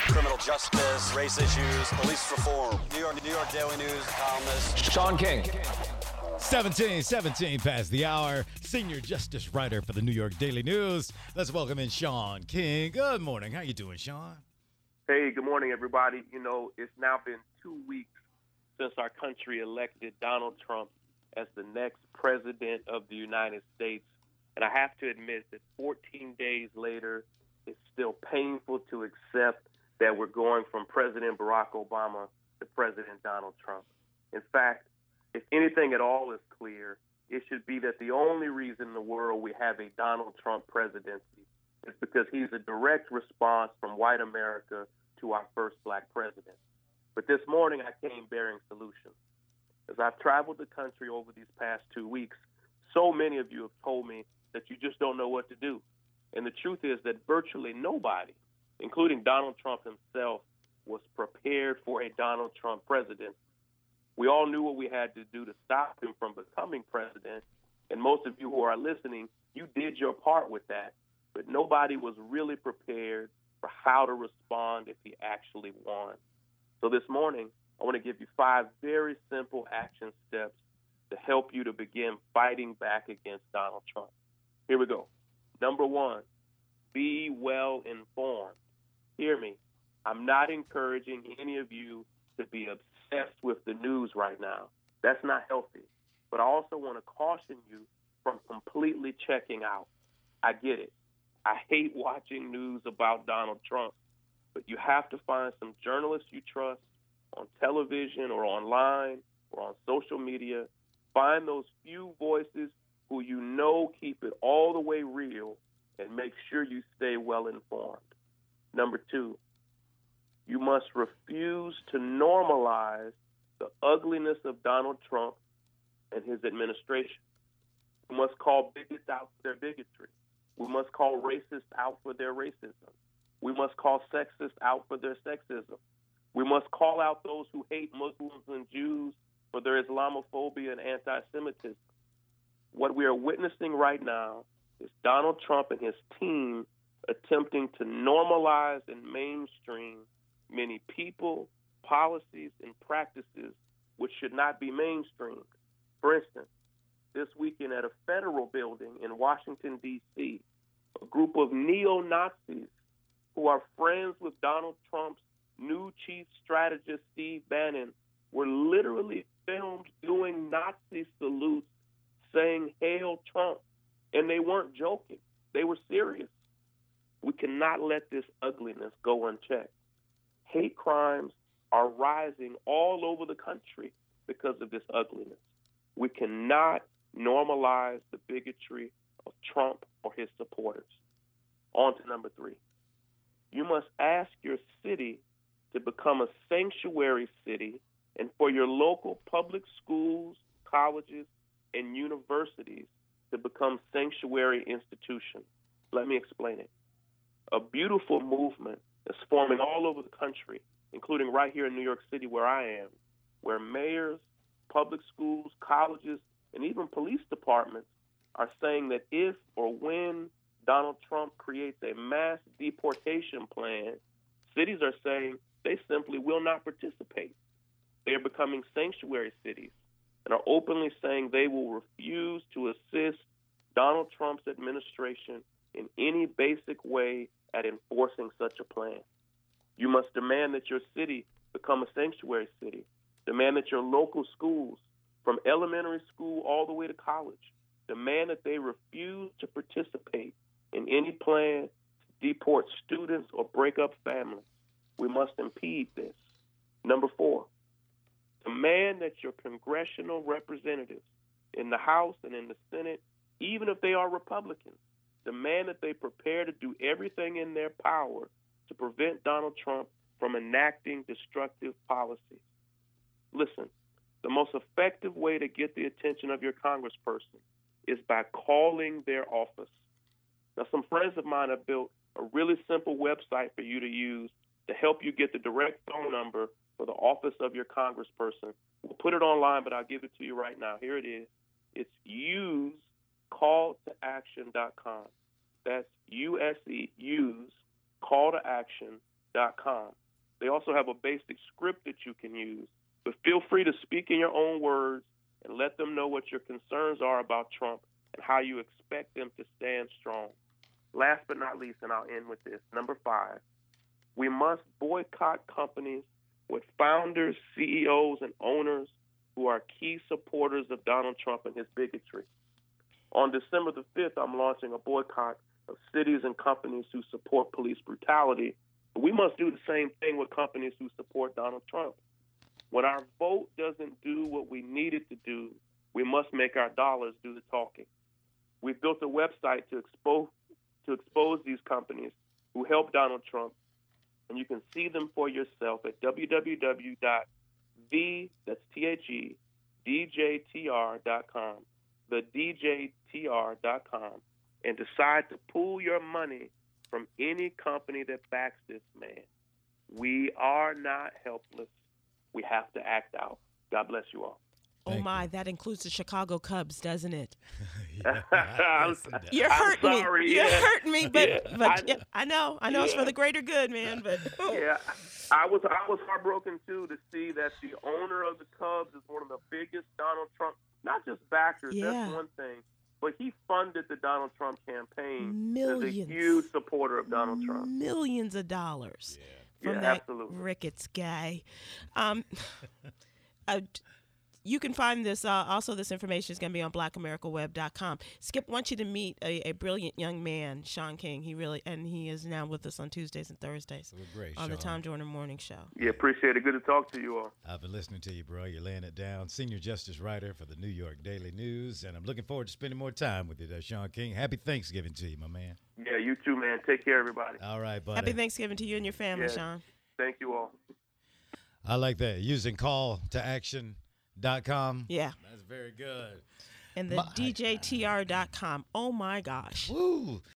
criminal justice, race issues, police reform. New York Daily News columnist Sean King. 17 past the hour. Senior justice writer for the New York Daily News. Let's welcome in Sean King. Good morning. How you doing, Sean? Hey, good morning, everybody. You know, it's now been 2 weeks since our country elected Donald Trump as the next president of the United States. And I have to admit that 14 days later, it's still painful to accept that we're going from President Barack Obama to President Donald Trump. In fact, if anything at all is clear, it should be that the only reason in the world we have a Donald Trump presidency is because he's a direct response from white America to our first black president. But this morning, I came bearing solutions. As I've traveled the country over these past 2 weeks, so many of you have told me that you just don't know what to do. And the truth is that virtually nobody, including Donald Trump himself, was prepared for a Donald Trump presidency. We all knew what we had to do to stop him from becoming president, and most of you who are listening, you did your part with that, but nobody was really prepared for how to respond if he actually won. So this morning, I want to give you 5 very simple action steps to help you to begin fighting back against Donald Trump. Here we go. Number 1, be well informed. Hear me. I'm not encouraging any of you to be obsessed with the news right now. That's not healthy. But I also want to caution you from completely checking out. I get it. I hate watching news about Donald Trump, but you have to find some journalists you trust on television or online or on social media. Find those few voices who you know keep it all the way real and make sure you stay well informed. Number 2, you must refuse to normalize the ugliness of Donald Trump and his administration. We must call bigots out for their bigotry. We must call racists out for their racism. We must call sexists out for their sexism. We must call out those who hate Muslims and Jews for their Islamophobia and anti-Semitism. What we are witnessing right now is Donald Trump and his team attempting to normalize and mainstream many people, policies, and practices which should not be mainstreamed. For instance, this weekend at a federal building in Washington, D.C., a group of neo-Nazis who are friends with Donald Trump's new chief strategist, Steve Bannon, were literally filmed doing Nazi salutes saying, "Hail Trump." And they weren't joking. They were serious. We cannot let this ugliness go unchecked. Hate crimes are rising all over the country because of this ugliness. We cannot normalize the bigotry of Trump or his supporters. On to number 3. You must ask your city to become a sanctuary city and for your local public schools, colleges, and universities to become sanctuary institutions. Let me explain it. A beautiful movement is forming all over the country, including right here in New York City where I am, where mayors, public schools, colleges, and even police departments are saying that if or when Donald Trump creates a mass deportation plan, cities are saying they simply will not participate. They are becoming sanctuary cities and are openly saying they will refuse to assist Donald Trump's administration in any basic way at enforcing such a plan. You must demand that your city become a sanctuary city. Demand that your local schools, from elementary school all the way to college, demand that they refuse to participate in any plan to deport students or break up families. We must impede this. Number 4, demand that your congressional representatives in the House and in the Senate, even if they are Republicans, demand that they prepare to do everything in their power to prevent Donald Trump from enacting destructive policies. Listen, the most effective way to get the attention of your congressperson is by calling their office. Now, some friends of mine have built a really simple website for you to use to help you get the direct phone number for the office of your congressperson. We'll put it online, but I'll give it to you right now. Here it is. It's usecalltoaction.com. That's USE, use, call to action, They also have a basic script that you can use. But feel free to speak in your own words and let them know what your concerns are about Trump and how you expect them to stand strong. Last but not least, and I'll end with this, number 5, we must boycott companies with founders, CEOs, and owners who are key supporters of Donald Trump and his bigotry. On December the 5th, I'm launching a boycott of cities and companies who support police brutality. But we must do the same thing with companies who support Donald Trump. When our vote doesn't do what we need it to do, we must make our dollars do the talking. We've built a website to expose these companies who help Donald Trump, and you can see them for yourself at www.thedjtr.com, thedjtr.com, and decide to pool your money from any company that backs this man. We are not helpless. We have to act out. God bless you all. Oh, my, that includes the Chicago Cubs, doesn't it? You're hurting me. You're hurting me, but I know it's for the greater good, man. But yeah, I was heartbroken too to see that the owner of the Cubs is one of the biggest Donald Trump, not just backers. Yeah. That's one thing, but he funded the Donald Trump campaign. Millions. As a huge supporter of Donald Trump. Millions of dollars from that absolutely. Ricketts guy. You can find this, also this information is going to be on blackamericaweb.com. Skip wants you to meet a brilliant young man, Sean King. He is now with us on Tuesdays and Thursdays Great, on Sean. the Tom Joyner Morning Show. Yeah, appreciate it. Good to talk to you all. I've been listening to you, bro. You're laying it down. Senior justice writer for the New York Daily News, and I'm looking forward to spending more time with you there, Sean King. Happy Thanksgiving to you, my man. Yeah, you too, man. Take care, everybody. All right, buddy. Happy Thanksgiving to you and your family, Sean. Thank you all. I like that. Using call-to-action.com. Yeah. That's very good. And the DJTR.com. Oh, my gosh. Woo.